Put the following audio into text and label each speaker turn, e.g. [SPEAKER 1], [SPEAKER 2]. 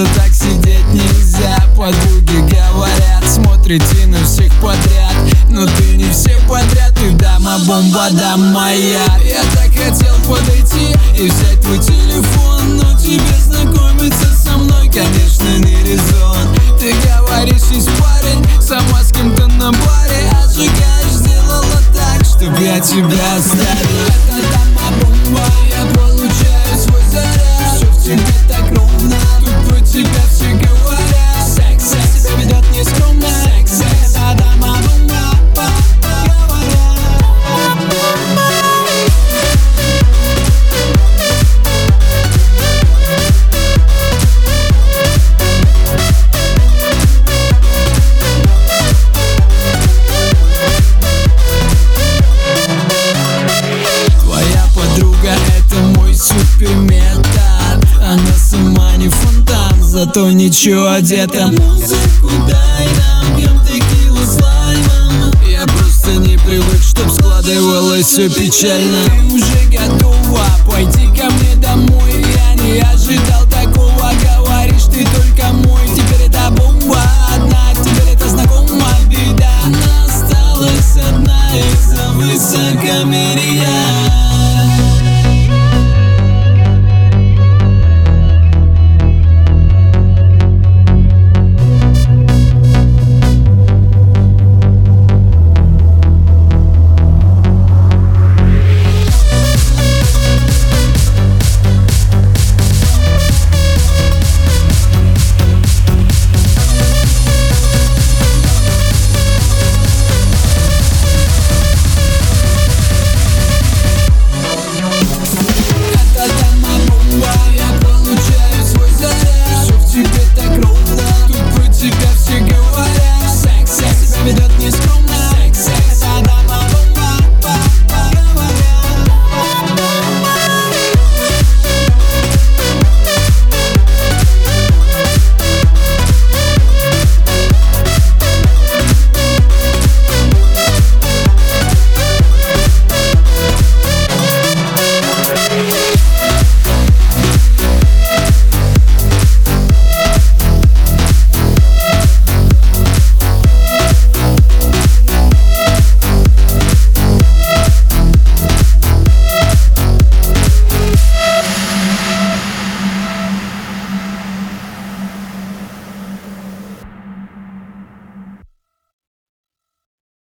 [SPEAKER 1] просто так сидеть нельзя. Подруги говорят, смотрите на всех подряд, но ты не всех подряд, ты дама-бомба, да моя. Я так хотел подойти и взять твой телефон, но тебе знакомиться со мной, конечно, не резон. Ты говоришь, есть парень, сама с кем-то на баре отжигаешь, сделала так, чтоб я тебя оставил. Это дама-бомба, я получаю свой заряд. Все в тебе так ровно, тут про тебя все говорят. Секс, секс, себя ведет нескромно. Секс, секс, это дама-бомба. Суперметод, она сама не фонтан, зато ничего одета. Музыку дай нам, пьем текилу с лаймом. Я просто не привык, чтоб складывалось все печально. Ты уже готова пойти ко мне домой? Я не ожидал такого, говоришь, ты только мой. Теперь это бомба одна, теперь это знакомая беда. Она осталась одна из-за высокомерия.